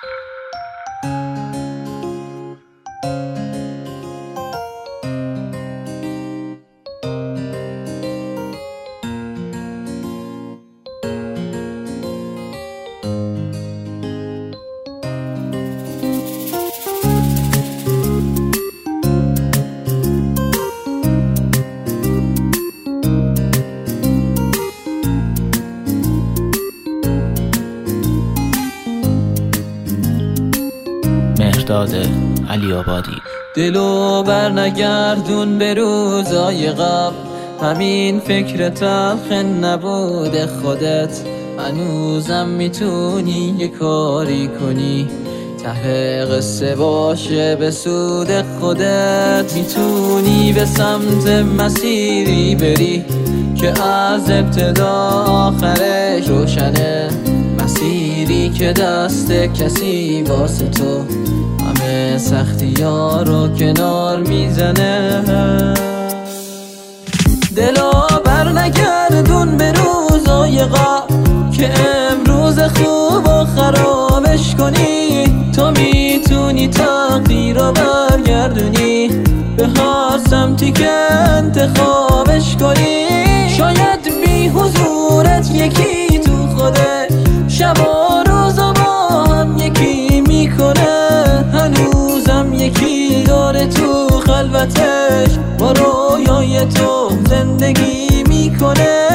مهرداد علی‌آبادی. دلو برنگردون به روزای قبل، همین فکر تلخ نبود خودت. هنوزم میتونی یه کاری کنی، ته قصه باشه به سود خودت. میتونی به سمت مسیری بری که از ابتدا آخرش روشنه، مسیری که دست کسی واسه تو همه سختی ها رو کنار میزنه. دلا برنگردون به روزای قبل که امروز خوب و خرابش کنی. تو میتونی تقدیر رو برگردونی به هر سمتی که انتخابش کنی. شاید بی حضورت یکی تو خودش شب و روزا با هم یکی میکنه. هنوزم یکی داره تو خلوتش با رویای تو زندگی میکنه.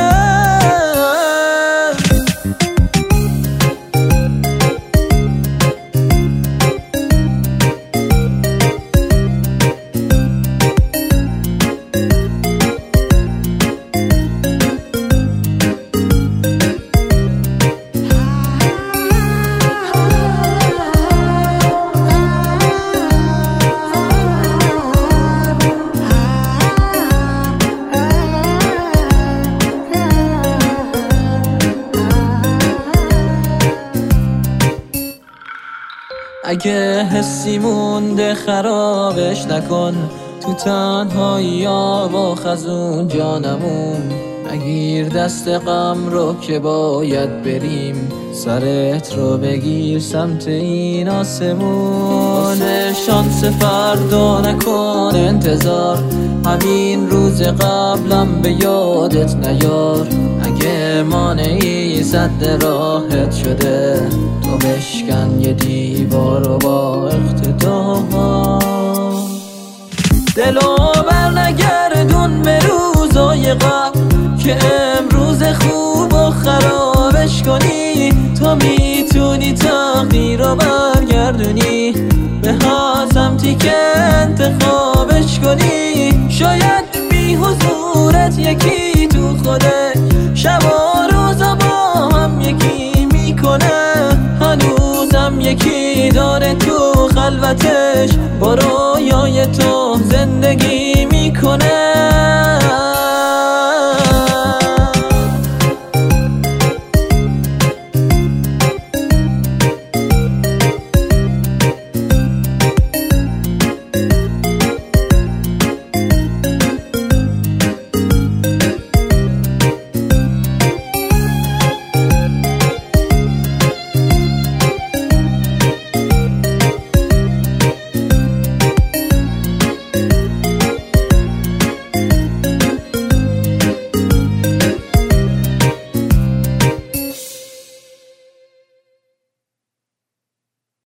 اگه حسی مونده خرابش نکن، تو تنهایی ها و خزون جانمون. نگیر دست غم رو که باید بریم، سرت رو بگیر سمت این آسمون. شانس فردا نکن انتظار، همین روز قبلم به یادت نیار. اگه مانعی سد راحت شده، تو بشکن یه دیوارو با اقتدار. دلو برنگردون به روزای قبل که امروز خوب و خرابش کنی. تو میتونی تقدیر رو برگردونی به هر سمتی که انتخابش کنی. شاید بی حضورت یکی تو خودش شب و روزا با هم یکی میکنه. هنوزم یکی داره تو خلوتش با رویای تو زندگی میکنه.